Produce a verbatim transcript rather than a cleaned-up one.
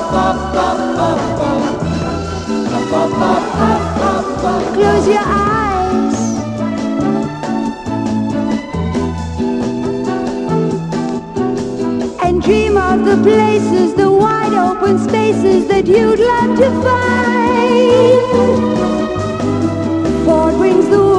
Close your eyes and dream of the places, the wide open spaces that you'd love to find. For it brings the